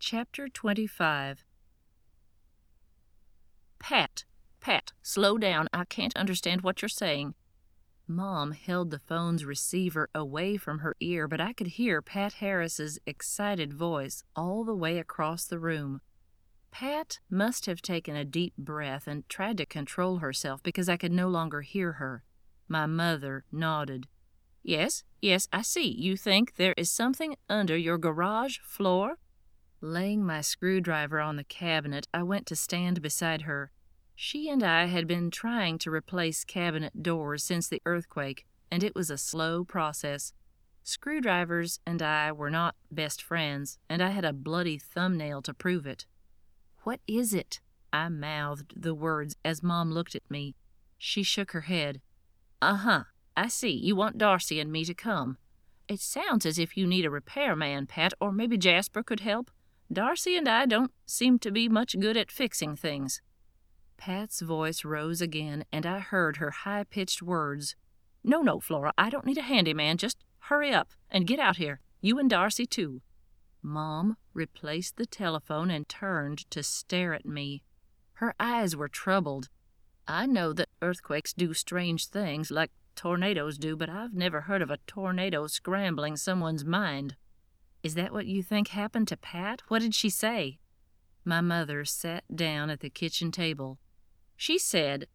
Chapter 25. Pat, slow down. I can't understand what you're saying. Mom held the phone's receiver away from her ear, but I could hear Pat Harris's excited voice all the way across the room. Pat must have taken a deep breath and tried to control herself because I could no longer hear her. My mother nodded. Yes, I see. You think there is something under your garage floor? Laying my screwdriver on the cabinet, I went to stand beside her. She and I had been trying to replace cabinet doors since the earthquake, and it was a slow process. Screwdrivers and I were not best friends, and I had a bloody thumbnail to prove it. What is it? I mouthed the words as Mom looked at me. She shook her head. I see. You want Darcy and me to come. It sounds as if you need a repairman, Pat, or maybe Jasper could help. Darcy and I don't seem to be much good at fixing things. Pat's voice rose again, and I heard her high-pitched words. No, Flora, I don't need a handyman. Just hurry up and get out here. You and Darcy, too. Mom replaced the telephone and turned to stare at me. Her eyes were troubled. I know that earthquakes do strange things like tornadoes do, but I've never heard of a tornado scrambling someone's mind. Is that what you think happened to Pat? What did she say? My mother sat down at the kitchen table. She said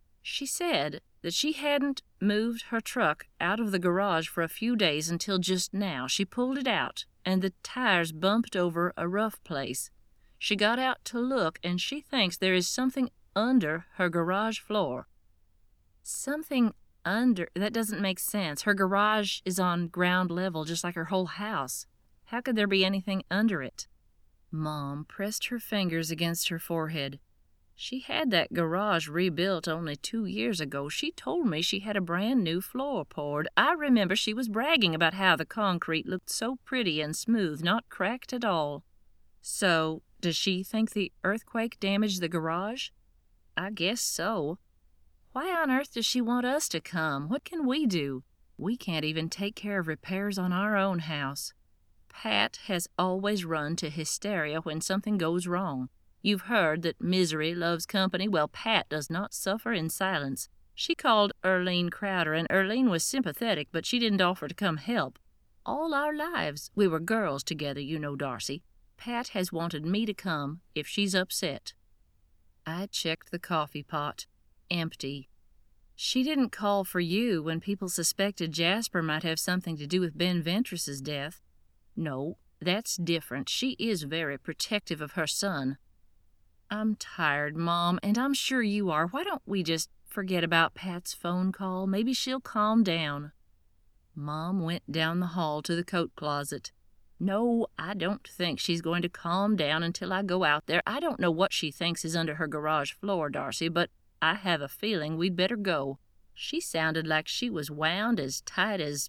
that she hadn't moved her truck out of the garage for a few days until just now. She pulled it out, and the tires bumped over a rough place. She got out to look, and she thinks there is something under her garage floor. Something under? That doesn't make sense. Her garage is on ground level, just like her whole house. How could there be anything under it? Mom pressed her fingers against her forehead. She had that garage rebuilt only 2 years ago. She told me she had a brand new floor poured. I remember she was bragging about how the concrete looked so pretty and smooth, not cracked at all. So, does she think the earthquake damaged the garage? I guess so. Why on earth does she want us to come? What can we do? We can't even take care of repairs on our own house. Pat has always run to hysteria when something goes wrong. You've heard that misery loves company. Well, Pat does not suffer in silence. She called Earlene Crowder, and Earlene was sympathetic, but she didn't offer to come help. All our lives we were girls together, you know, Darcy. Pat has wanted me to come if she's upset. I checked the coffee pot. Empty. She didn't call for you when people suspected Jasper might have something to do with Ben Ventress's death. No, that's different. She is very protective of her son. I'm tired, Mom, and I'm sure you are. Why don't we just forget about Pat's phone call? Maybe she'll calm down. Mom went down the hall to the coat closet. No, I don't think she's going to calm down until I go out there. I don't know what she thinks is under her garage floor, Darcy, but I have a feeling we'd better go. She sounded like she was wound as tight as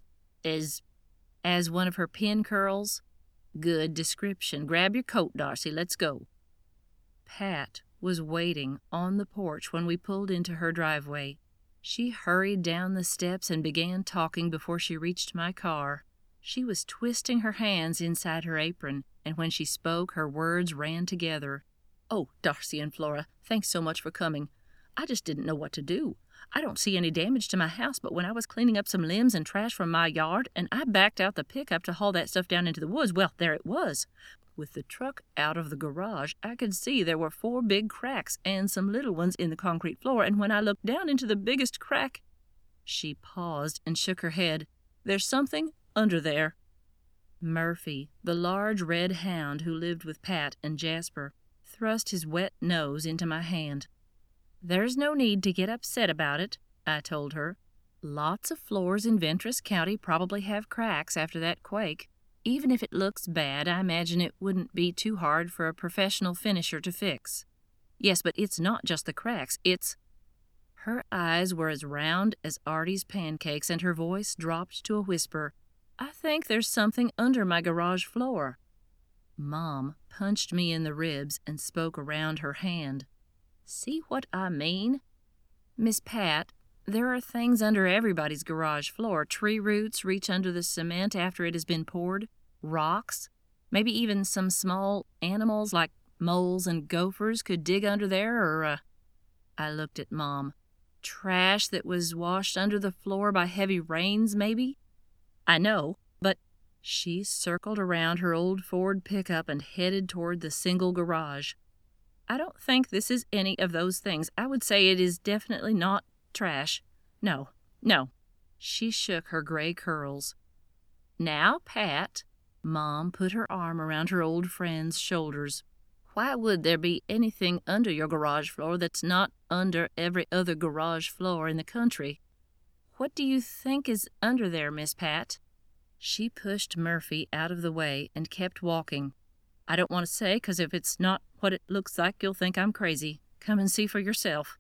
one of her pin curls. Good description. Grab your coat, Darcy. Let's go. Pat was waiting on the porch when we pulled into her driveway. She hurried down the steps and began talking before she reached my car. She was twisting her hands inside her apron, and when she spoke, her words ran together. Oh, Darcy and Flora, thanks so much for coming. I just didn't know what to do. I don't see any damage to my house, but when I was cleaning up some limbs and trash from my yard, and I backed out the pickup to haul that stuff down into the woods, well, there it was. With the truck out of the garage, I could see there were 4 big cracks and some little ones in the concrete floor, and when I looked down into the biggest crack... She paused and shook her head. There's something under there. Murphy, the large red hound who lived with Pat and Jasper, thrust his wet nose into my hand. There's no need to get upset about it, I told her. Lots of floors in Ventress County probably have cracks after that quake. Even if it looks bad, I imagine it wouldn't be too hard for a professional finisher to fix. Yes, but it's not just the cracks, it's... Her eyes were as round as Artie's pancakes, and her voice dropped to a whisper. I think there's something under my garage floor. Mom punched me in the ribs and spoke around her hand. See what I mean? Miss Pat, there are things under everybody's garage floor. Tree roots reach under the cement after it has been poured. Rocks. Maybe even some small animals like moles and gophers could dig under there, or, I looked at Mom. Trash that was washed under the floor by heavy rains, maybe? I know, but she circled around her old Ford pickup and headed toward the single garage. I don't think this is any of those things. I would say it is definitely not trash. No, no. She shook her gray curls. Now, Pat, Mom put her arm around her old friend's shoulders. Why would there be anything under your garage floor that's not under every other garage floor in the country? What do you think is under there, Miss Pat? She pushed Murphy out of the way and kept walking. I don't want to say, 'cause if it's not what it looks like, you'll think I'm crazy. Come and see for yourself.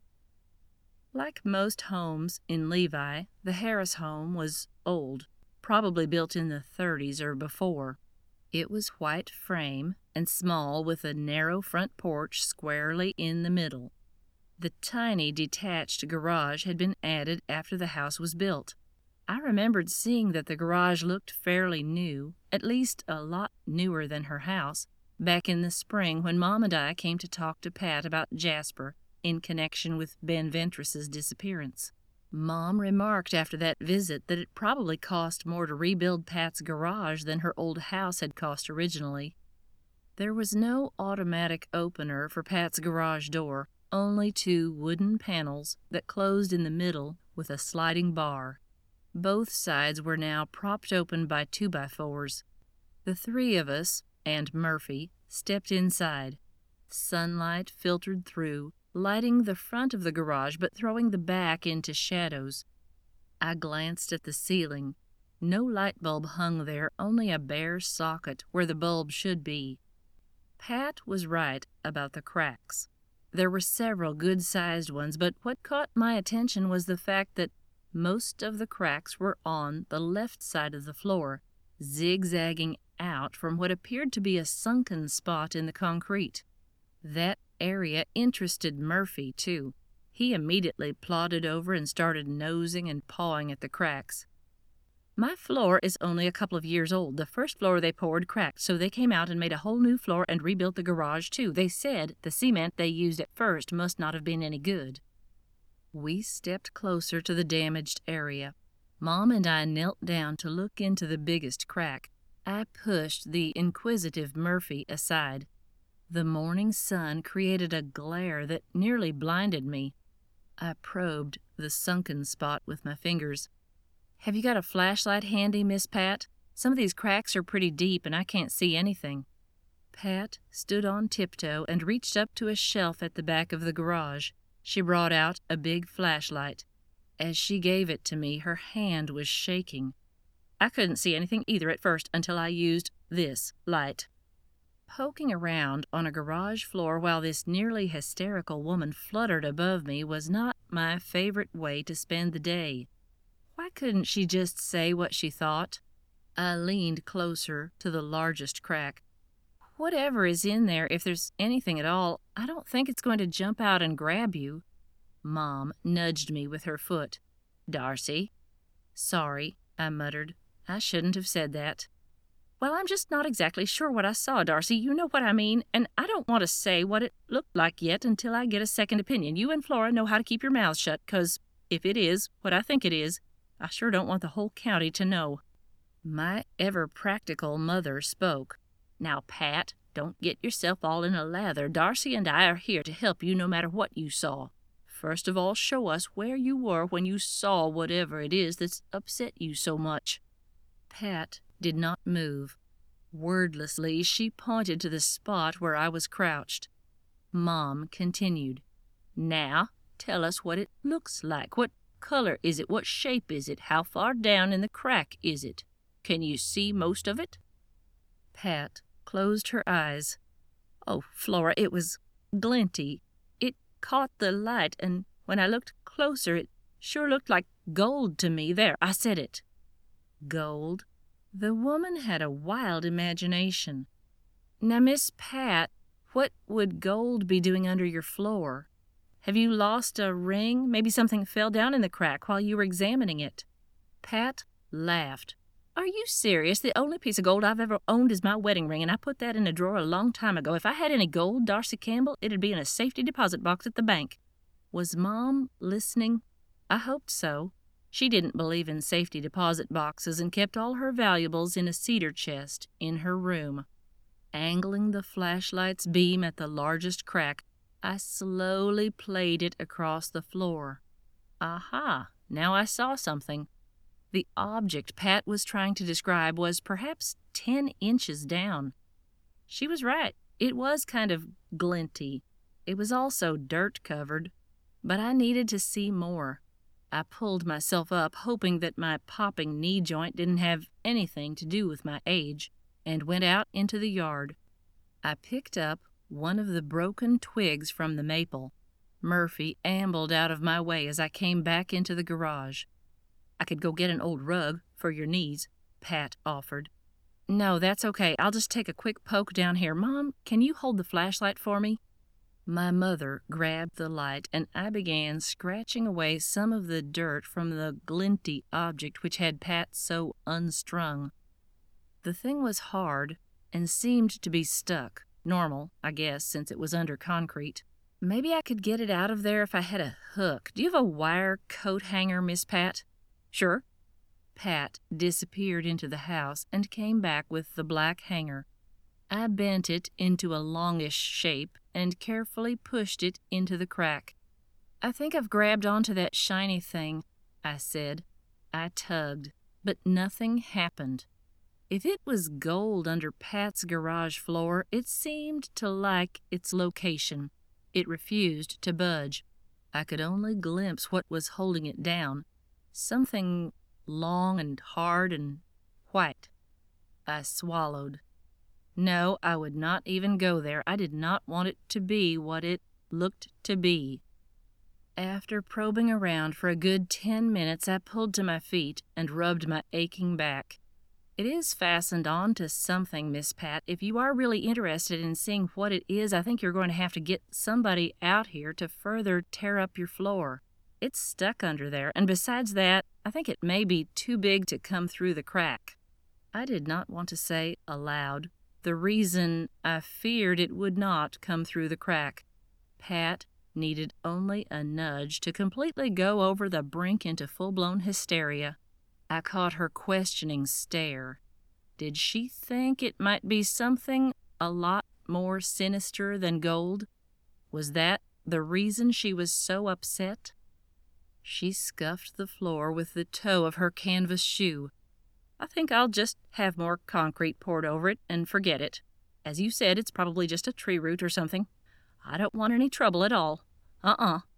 Like most homes in Levi, the Harris home was old, probably built in the 30s or before. It was white frame and small, with a narrow front porch squarely in the middle. The tiny detached garage had been added after the house was built. I remembered seeing that the garage looked fairly new, at least a lot newer than her house, back in the spring when Mom and I came to talk to Pat about Jasper in connection with Ben Ventress's disappearance. Mom remarked after that visit that it probably cost more to rebuild Pat's garage than her old house had cost originally. There was no automatic opener for Pat's garage door, only 2 wooden panels that closed in the middle with a sliding bar. Both sides were now propped open by 2x4s. The 3 of us, and Murphy, stepped inside. Sunlight filtered through, lighting the front of the garage but throwing the back into shadows. I glanced at the ceiling. No light bulb hung there, only a bare socket where the bulb should be. Pat was right about the cracks. There were several good-sized ones, but what caught my attention was the fact that most of the cracks were on the left side of the floor, zigzagging out from what appeared to be a sunken spot in the concrete. That area interested Murphy, too. He immediately plodded over and started nosing and pawing at the cracks. My floor is only a couple of years old. The first floor they poured cracked, so they came out and made a whole new floor and rebuilt the garage, too. They said the cement they used at first must not have been any good. We stepped closer to the damaged area. Mom and I knelt down to look into the biggest crack. I pushed the inquisitive Murphy aside. The morning sun created a glare that nearly blinded me. I probed the sunken spot with my fingers. Have you got a flashlight handy, Miss Pat? Some of these cracks are pretty deep and I can't see anything. Pat stood on tiptoe and reached up to a shelf at the back of the garage. She brought out a big flashlight. As she gave it to me, her hand was shaking. I couldn't see anything either at first until I used this light. Poking around on a garage floor while this nearly hysterical woman fluttered above me was not my favorite way to spend the day. Why couldn't she just say what she thought? I leaned closer to the largest crack. Whatever is in there, if there's anything at all, I don't think it's going to jump out and grab you. Mom nudged me with her foot. Darcy. Sorry, I muttered. I shouldn't have said that. Well, I'm just not exactly sure what I saw, Darcy. You know what I mean, and I don't want to say what it looked like yet until I get a second opinion. You and Flora know how to keep your mouths shut, 'cause if it is what I think it is, I sure don't want the whole county to know. My ever-practical mother spoke. Now, Pat, don't get yourself all in a lather. Darcy and I are here to help you no matter what you saw. First of all, show us where you were when you saw whatever it is that's upset you so much. Pat did not move. Wordlessly, she pointed to the spot where I was crouched. Mom continued. Now, tell us what it looks like. What color is it? What shape is it? How far down in the crack is it? Can you see most of it? Pat closed her eyes. Oh, Flora, it was glinty. It caught the light, and when I looked closer, it sure looked like gold to me. There, I said it. Gold? The woman had a wild imagination. Now, Miss Pat, what would gold be doing under your floor? Have you lost a ring? Maybe something fell down in the crack while you were examining it. Pat laughed. Are you serious? The only piece of gold I've ever owned is my wedding ring, and I put that in a drawer a long time ago. If I had any gold, Darcy Campbell, it'd be in a safety deposit box at the bank. Was Mom listening? I hoped so. She didn't believe in safety deposit boxes and kept all her valuables in a cedar chest in her room. Angling the flashlight's beam at the largest crack, I slowly played it across the floor. Aha! Now I saw something. The object Pat was trying to describe was perhaps 10 inches down. She was right. It was kind of glinty. It was also dirt-covered. But I needed to see more. I pulled myself up, hoping that my popping knee joint didn't have anything to do with my age, and went out into the yard. I picked up one of the broken twigs from the maple. Murphy ambled out of my way as I came back into the garage. I could go get an old rug for your knees, Pat offered. No, that's okay. I'll just take a quick poke down here. Mom, can you hold the flashlight for me? My mother grabbed the light, and I began scratching away some of the dirt from the glinty object which had Pat so unstrung. The thing was hard and seemed to be stuck. Normal, I guess, since it was under concrete. Maybe I could get it out of there if I had a hook. Do you have a wire coat hanger, Miss Pat? Sure. Pat disappeared into the house and came back with the black hanger. I bent it into a longish shape and carefully pushed it into the crack. I think I've grabbed onto that shiny thing, I said. I tugged, but nothing happened. If it was gold under Pat's garage floor, it seemed to like its location. It refused to budge. I could only glimpse what was holding it down. Something long and hard and white. I swallowed. No, I would not even go there. I did not want it to be what it looked to be. After probing around for a good 10 minutes, I pulled to my feet and rubbed my aching back. It is fastened on to something, Miss Pat. If you are really interested in seeing what it is, I think you're going to have to get somebody out here to further tear up your floor. It's stuck under there, and besides that, I think it may be too big to come through the crack. I did not want to say aloud the reason I feared it would not come through the crack. Pat needed only a nudge to completely go over the brink into full-blown hysteria. I caught her questioning stare. Did she think it might be something a lot more sinister than gold? Was that the reason she was so upset? She scuffed the floor with the toe of her canvas shoe. I think I'll just have more concrete poured over it and forget it. As you said, it's probably just a tree root or something. I don't want any trouble at all.